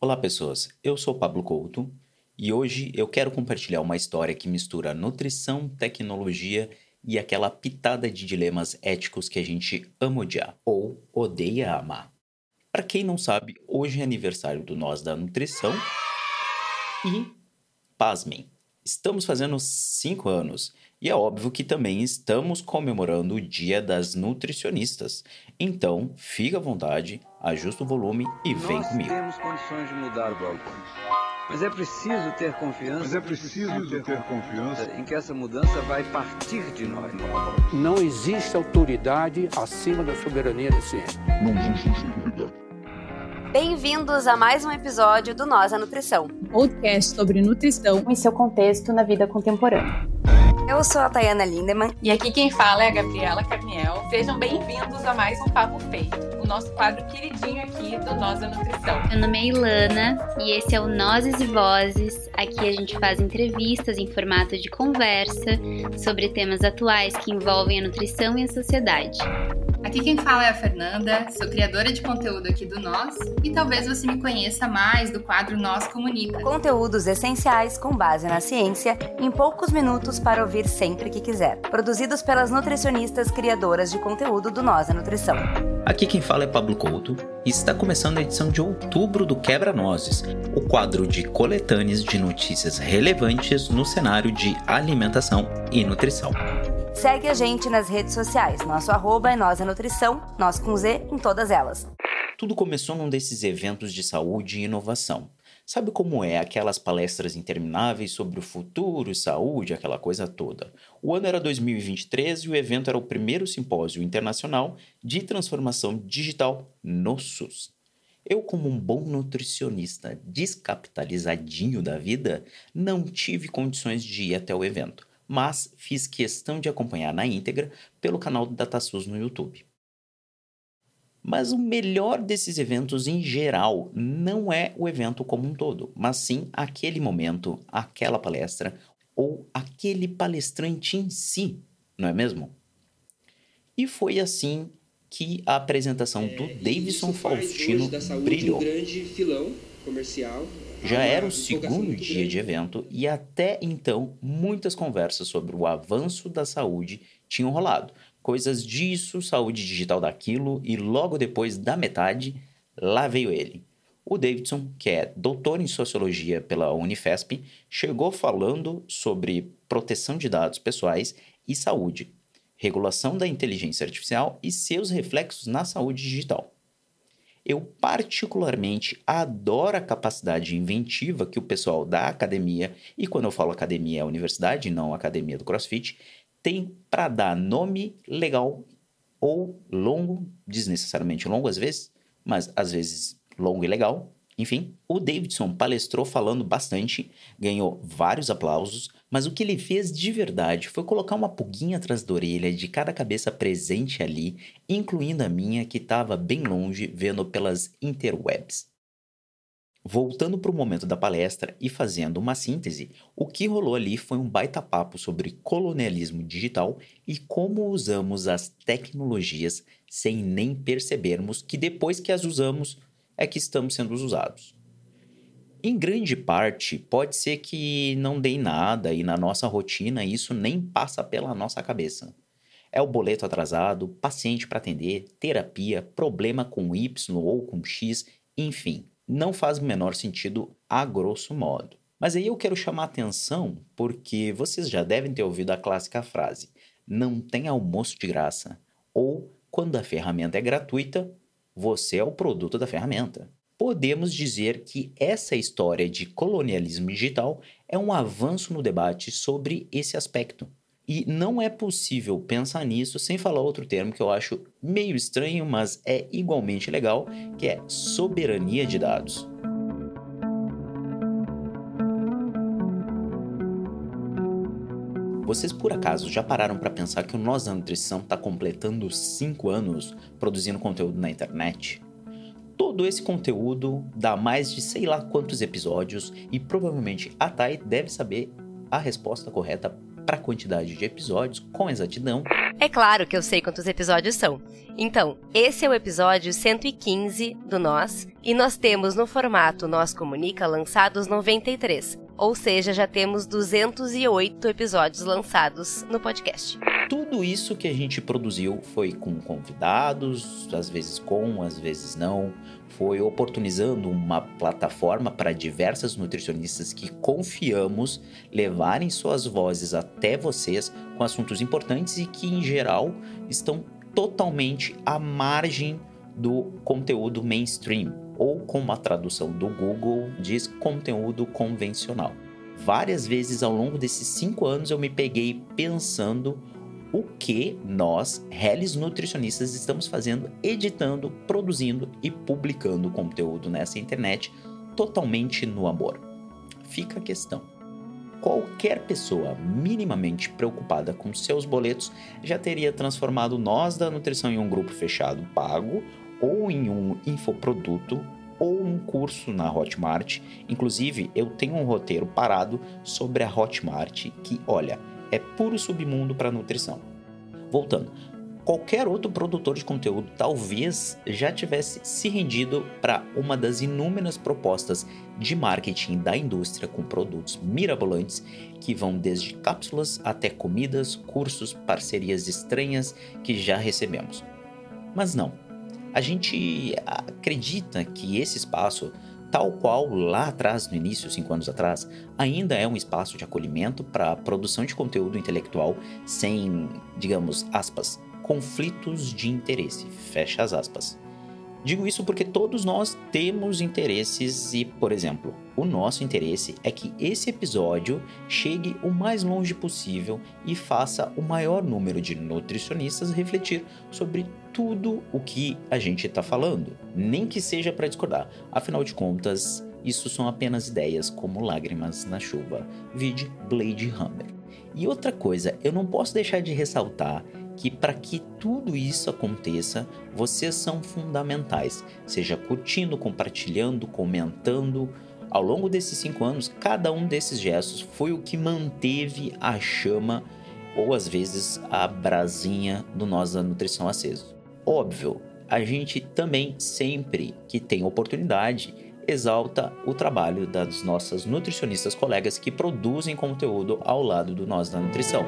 Olá pessoas, eu sou Pablo Couto e hoje eu quero compartilhar uma história que mistura nutrição, tecnologia e aquela pitada de dilemas éticos que a gente ama odiar ou odeia amar. Para quem não sabe, hoje é aniversário do Nós da Nutrição e, pasmem, estamos fazendo 5 anos. E é óbvio que também estamos comemorando o Dia das Nutricionistas. Então, fica à vontade, ajusta o volume e vem comigo. Nós temos condições de mudar o balcão. Mas é preciso ter confiança em que essa mudança vai partir de nós. Não existe autoridade acima da soberania da ciência. Bem-vindos a mais um episódio do Nós da Nutrição, podcast sobre nutrição e seu contexto na vida contemporânea. Eu sou a Tayana Lindemann. E aqui quem fala é a Gabriela Carniel. Sejam bem-vindos a mais um Papo Feito, o nosso quadro queridinho aqui do Nós da Nutrição. Meu nome é Ilana e esse é o Nozes e Vozes. Aqui a gente faz entrevistas em formato de conversa sobre temas atuais que envolvem a nutrição e a sociedade. Aqui quem fala é a Fernanda, sou criadora de conteúdo aqui do Nós e talvez você me conheça mais do quadro Nós Comunica. Conteúdos essenciais com base na ciência, em poucos minutos para ouvir sempre que quiser. Produzidos pelas nutricionistas criadoras de conteúdo do Nós da Nutrição. Aqui quem fala é Pablo Couto e está começando a edição de outubro do Quebra-Nozes, o quadro de coletâneas de notícias relevantes no cenário de alimentação e nutrição. Segue a gente nas redes sociais. Nosso arroba é Nós da Nutrição, nós com Z em todas elas. Tudo começou num desses eventos de saúde e inovação. Sabe como é aquelas palestras intermináveis sobre o futuro e saúde, aquela coisa toda? O ano era 2023 e o evento era o primeiro simpósio internacional de transformação digital no SUS. Eu, como um bom nutricionista descapitalizadinho da vida, não tive condições de ir até o evento, mas fiz questão de acompanhar na íntegra pelo canal do DataSUS no YouTube. Mas o melhor desses eventos em geral não é o evento como um todo, mas sim aquele momento, aquela palestra ou aquele palestrante em si, não é mesmo? E foi assim que a apresentação do Davidson Faustino brilhou. Um grande filão comercial. Já era o segundo dia de evento e até então muitas conversas sobre o avanço da saúde tinham rolado. Coisas disso, saúde digital daquilo e logo depois da metade, lá veio ele. O Davidson, que é doutor em Sociologia pela Unifesp, chegou falando sobre proteção de dados pessoais e saúde, regulação da inteligência artificial e seus reflexos na saúde digital. Eu particularmente adoro a capacidade inventiva que o pessoal da academia, e quando eu falo academia é a universidade, não a academia do CrossFit, tem para dar nome legal ou longo, desnecessariamente longo às vezes, mas às vezes longo e legal. Enfim, o Davidson palestrou falando bastante, ganhou vários aplausos, mas o que ele fez de verdade foi colocar uma pulguinha atrás da orelha de cada cabeça presente ali, incluindo a minha que estava bem longe vendo pelas interwebs. Voltando para o momento da palestra e fazendo uma síntese, o que rolou ali foi um baita papo sobre colonialismo digital e como usamos as tecnologias sem nem percebermos que depois que as usamos é que estamos sendo usados. Em grande parte, pode ser que não dê em nada e na nossa rotina isso nem passa pela nossa cabeça. É o boleto atrasado, paciente para atender, terapia, problema com Y ou com X, enfim. Não faz o menor sentido a grosso modo. Mas aí eu quero chamar a atenção porque vocês já devem ter ouvido a clássica frase: não tem almoço de graça. Ou, quando a ferramenta é gratuita, você é o produto da ferramenta. Podemos dizer que essa história de colonialismo digital é um avanço no debate sobre esse aspecto. E não é possível pensar nisso sem falar outro termo que eu acho meio estranho, mas é igualmente legal, que é soberania de dados. Vocês por acaso já pararam para pensar que o Nós da Nutrição está completando 5 anos produzindo conteúdo na internet? Todo esse conteúdo dá mais de sei lá quantos episódios e provavelmente a Thay deve saber a resposta correta para a quantidade de episódios com exatidão. É claro que eu sei quantos episódios são. Então, esse é o episódio 115 do Nós, e nós temos no formato Nós Comunica lançados 93, ou seja, já temos 208 episódios lançados no podcast. Tudo isso que a gente produziu foi com convidados, às vezes com, às vezes não. Foi oportunizando uma plataforma para diversas nutricionistas que confiamos levarem suas vozes até vocês com assuntos importantes e que, em geral, estão totalmente à margem do conteúdo mainstream, ou como a tradução do Google diz, conteúdo convencional. Várias vezes ao longo desses 5 anos eu me peguei pensando o que nós, reles nutricionistas, estamos fazendo, editando, produzindo e publicando conteúdo nessa internet totalmente no amor. Fica a questão. Qualquer pessoa minimamente preocupada com seus boletos já teria transformado Nós da Nutrição em um grupo fechado pago, ou em um infoproduto, ou um curso na Hotmart. Inclusive, eu tenho um roteiro parado sobre a Hotmart que, olha, é puro submundo para nutrição. Voltando, qualquer outro produtor de conteúdo talvez já tivesse se rendido para uma das inúmeras propostas de marketing da indústria com produtos mirabolantes que vão desde cápsulas até comidas, cursos, parcerias estranhas que já recebemos. Mas não, a gente acredita que esse espaço, tal qual lá atrás, no início, 5 anos atrás, ainda é um espaço de acolhimento para a produção de conteúdo intelectual sem, digamos, aspas, conflitos de interesse, fecha as aspas. Digo isso porque todos nós temos interesses e, por exemplo, o nosso interesse é que esse episódio chegue o mais longe possível e faça o maior número de nutricionistas refletir sobre tudo o que a gente está falando, nem que seja para discordar. Afinal de contas, isso são apenas ideias como lágrimas na chuva, vide Blade Runner. E outra coisa, eu não posso deixar de ressaltar que para que tudo isso aconteça, vocês são fundamentais, seja curtindo, compartilhando, comentando. Ao longo desses 5 anos, cada um desses gestos foi o que manteve a chama, ou às vezes a brasinha do Nós da Nutrição aceso. Óbvio, a gente também, sempre que tem oportunidade, exalta o trabalho das nossas nutricionistas colegas que produzem conteúdo ao lado do Nós da Nutrição.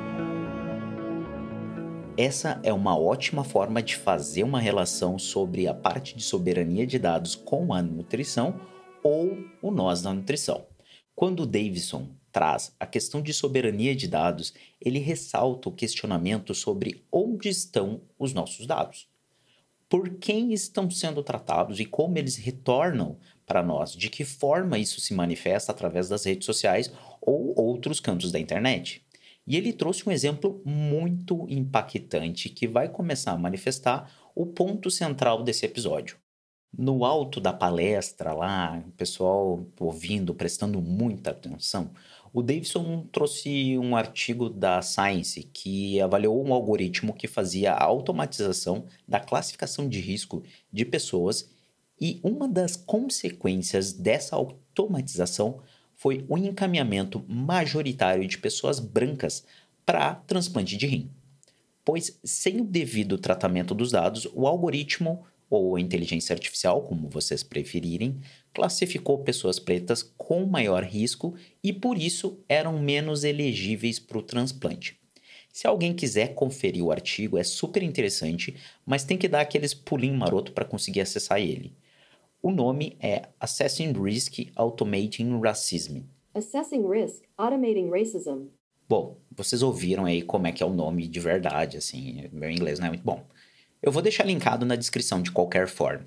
Essa é uma ótima forma de fazer uma relação sobre a parte de soberania de dados com a nutrição ou o Nós da Nutrição. Quando o Davidson traz a questão de soberania de dados, ele ressalta o questionamento sobre onde estão os nossos dados, por quem estão sendo tratados e como eles retornam para nós, de que forma isso se manifesta através das redes sociais ou outros cantos da internet. E ele trouxe um exemplo muito impactante que vai começar a manifestar o ponto central desse episódio. No alto da palestra lá, o pessoal ouvindo, prestando muita atenção, o Davidson trouxe um artigo da Science que avaliou um algoritmo que fazia a automatização da classificação de risco de pessoas, e uma das consequências dessa automatização foi o encaminhamento majoritário de pessoas brancas para transplante de rim. Pois, sem o devido tratamento dos dados, o algoritmo, ou a inteligência artificial, como vocês preferirem, classificou pessoas pretas com maior risco e, por isso, eram menos elegíveis para o transplante. Se alguém quiser conferir o artigo, é super interessante, mas tem que dar aqueles pulinhos maroto para conseguir acessar ele. O nome é Assessing Risk, Automating Racism. Assessing Risk, Automating Racism. Bom, vocês ouviram aí como é que é o nome de verdade, assim, meu inglês não é muito bom. Eu vou deixar linkado na descrição de qualquer forma.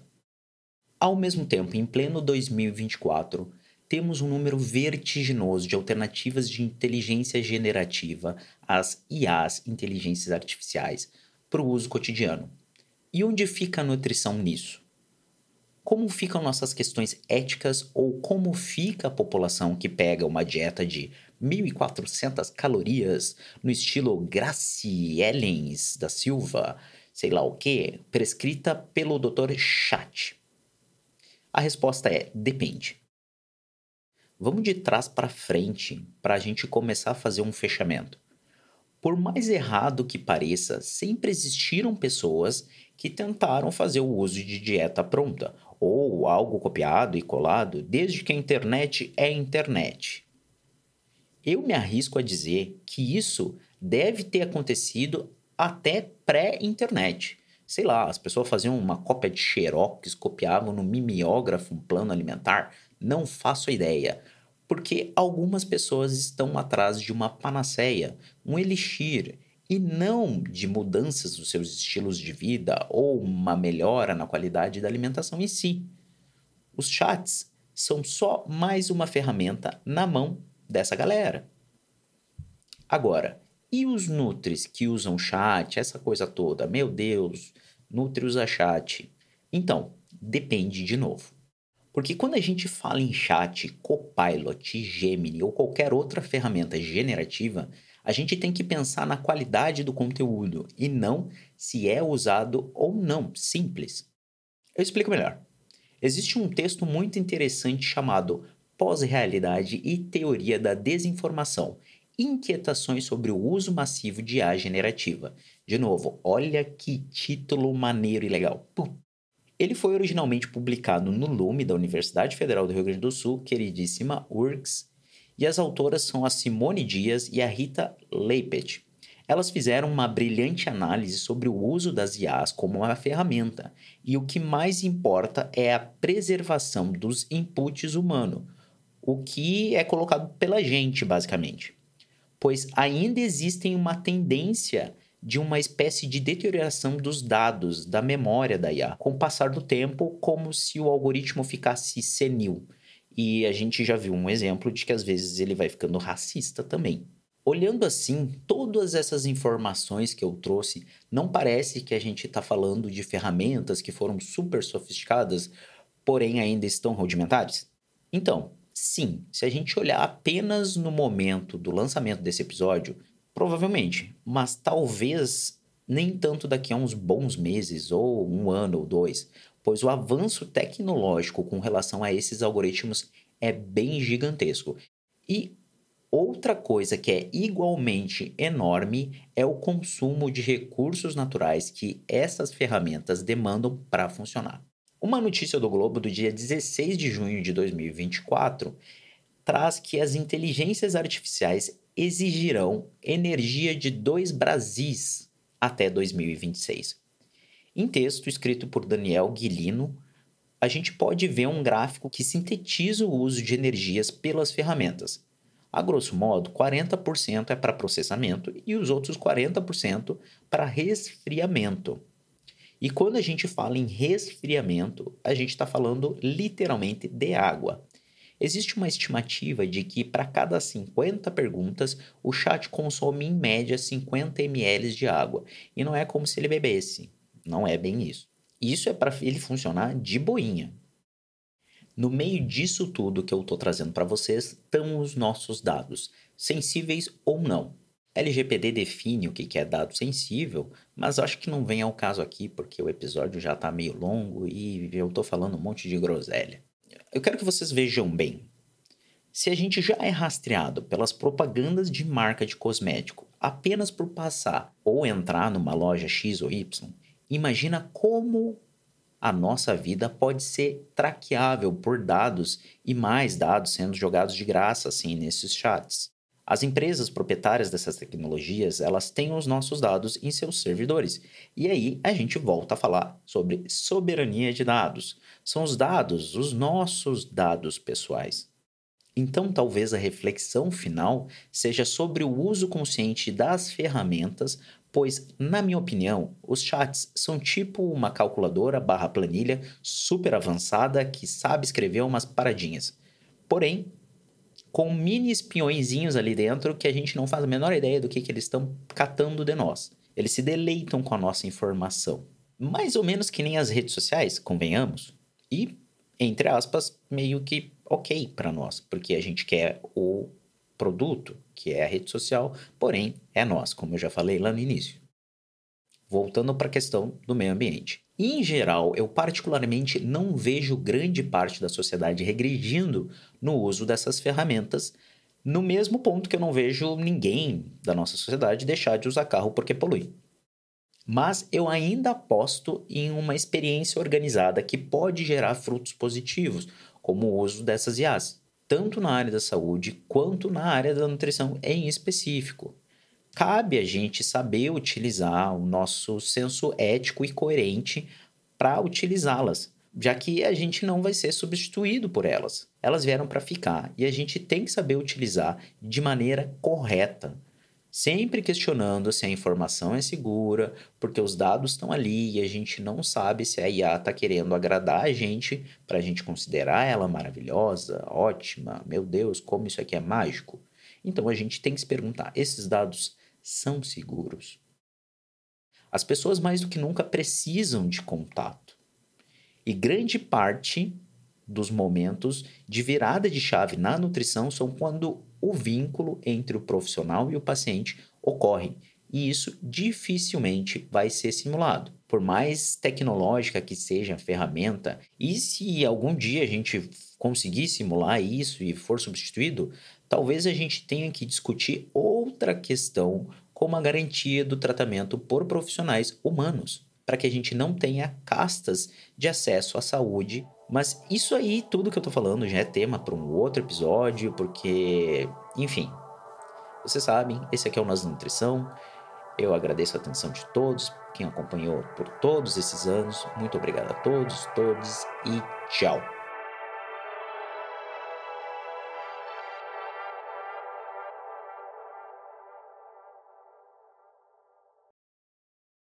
Ao mesmo tempo, em pleno 2024, temos um número vertiginoso de alternativas de inteligência generativa, as IAs, inteligências artificiais, para o uso cotidiano. E onde fica a nutrição nisso? Como ficam nossas questões éticas ou como fica a população que pega uma dieta de 1.400 calorias no estilo Gracielens da Silva, sei lá o que, prescrita pelo Dr. Chat? A resposta é: depende. Vamos de trás para frente para a gente começar a fazer um fechamento. Por mais errado que pareça, sempre existiram pessoas que tentaram fazer o uso de dieta pronta ou algo copiado e colado desde que a internet é internet. Eu me arrisco a dizer que isso deve ter acontecido até pré-internet. Sei lá, as pessoas faziam uma cópia de xerox, copiavam no mimeógrafo um plano alimentar. Não faço ideia. Porque algumas pessoas estão atrás de uma panaceia, um elixir, e não de mudanças dos seus estilos de vida ou uma melhora na qualidade da alimentação em si. Os chats são só mais uma ferramenta na mão dessa galera. Agora, e os nutris que usam chat, essa coisa toda? Meu Deus, nutri usa chat. Então, depende de novo. Porque quando a gente fala em chat, Copilot, Gemini ou qualquer outra ferramenta generativa, a gente tem que pensar na qualidade do conteúdo e não se é usado ou não, simples. Eu explico melhor. Existe um texto muito interessante chamado Pós-Realidade e Teoria da Desinformação, Inquietações sobre o uso massivo de IA generativa. De novo, olha que título maneiro e legal. Ele foi originalmente publicado no Lume da Universidade Federal do Rio Grande do Sul, queridíssima URGS, e as autoras são a Simone Dias e a Rita Leipert. Elas fizeram uma brilhante análise sobre o uso das IAs como uma ferramenta, e o que mais importa é a preservação dos inputs humanos, o que é colocado pela gente, basicamente. Pois ainda existem uma tendência de uma espécie de deterioração dos dados, da memória da IA, com o passar do tempo, como se o algoritmo ficasse senil. E a gente já viu um exemplo de que às vezes ele vai ficando racista também. Olhando assim, todas essas informações que eu trouxe, não parece que a gente está falando de ferramentas que foram super sofisticadas, porém ainda estão rudimentares? Então, sim, se a gente olhar apenas no momento do lançamento desse episódio, provavelmente, mas talvez nem tanto daqui a uns bons meses, ou um ano ou dois, pois o avanço tecnológico com relação a esses algoritmos é bem gigantesco. E outra coisa que é igualmente enorme é o consumo de recursos naturais que essas ferramentas demandam para funcionar. Uma notícia do Globo do dia 16 de junho de 2024 traz que as inteligências artificiais exigirão energia de 2 Brasis até 2026. Em texto escrito por Daniel Guilino, a gente pode ver um gráfico que sintetiza o uso de energias pelas ferramentas. A grosso modo, 40% é para processamento e os outros 40% para resfriamento. E quando a gente fala em resfriamento, a gente está falando literalmente de água. Existe uma estimativa de que para cada 50 perguntas, o chat consome em média 50 ml de água. E não é como se ele bebesse. Não é bem isso. Isso é para ele funcionar de boinha. No meio disso tudo que eu estou trazendo para vocês, estão os nossos dados, sensíveis ou não. LGPD define o que é dado sensível, mas acho que não vem ao caso aqui, porque o episódio já está meio longo e eu estou falando um monte de groselha. Eu quero que vocês vejam bem. Se a gente já é rastreado pelas propagandas de marca de cosmético apenas por passar ou entrar numa loja X ou Y, imagina como a nossa vida pode ser traqueável por dados e mais dados sendo jogados de graça assim nesses chats. As empresas proprietárias dessas tecnologias, elas têm os nossos dados em seus servidores. E aí a gente volta a falar sobre soberania de dados. São os dados, os nossos dados pessoais. Então talvez a reflexão final seja sobre o uso consciente das ferramentas, pois, na minha opinião, os chats são tipo uma calculadora / planilha super avançada que sabe escrever umas paradinhas. Porém, com mini espiõezinhos ali dentro que a gente não faz a menor ideia do que eles estão catando de nós. Eles se deleitam com a nossa informação. Mais ou menos que nem as redes sociais, convenhamos. E, entre aspas, meio que ok para nós, porque a gente quer o produto, que é a rede social, porém é nós, como eu já falei lá no início. voltando para a questão do meio ambiente. Em geral, eu particularmente não vejo grande parte da sociedade regredindo no uso dessas ferramentas, no mesmo ponto que eu não vejo ninguém da nossa sociedade deixar de usar carro porque polui. Mas eu ainda aposto em uma experiência organizada que pode gerar frutos positivos, como o uso dessas IAs, tanto na área da saúde quanto na área da nutrição em específico. Cabe a gente saber utilizar o nosso senso ético e coerente para utilizá-las, já que a gente não vai ser substituído por elas. Elas vieram para ficar e a gente tem que saber utilizar de maneira correta, sempre questionando se a informação é segura, porque os dados estão ali e a gente não sabe se a IA está querendo agradar a gente para a gente considerar ela maravilhosa, ótima, meu Deus, como isso aqui é mágico. Então a gente tem que se perguntar, esses dados são seguros? As pessoas mais do que nunca precisam de contato. E grande parte dos momentos de virada de chave na nutrição são quando o vínculo entre o profissional e o paciente ocorre. E isso dificilmente vai ser simulado. Por mais tecnológica que seja a ferramenta, e se algum dia a gente conseguir simular isso e for substituído, talvez a gente tenha que discutir outra questão como a garantia do tratamento por profissionais humanos, para que a gente não tenha castas de acesso à saúde. Mas isso aí, tudo que eu tô falando já é tema para um outro episódio, porque, enfim, vocês sabem, esse aqui é o Nós da Nutrição. Eu agradeço a atenção de todos, quem acompanhou por todos esses anos. Muito obrigado a todos e tchau!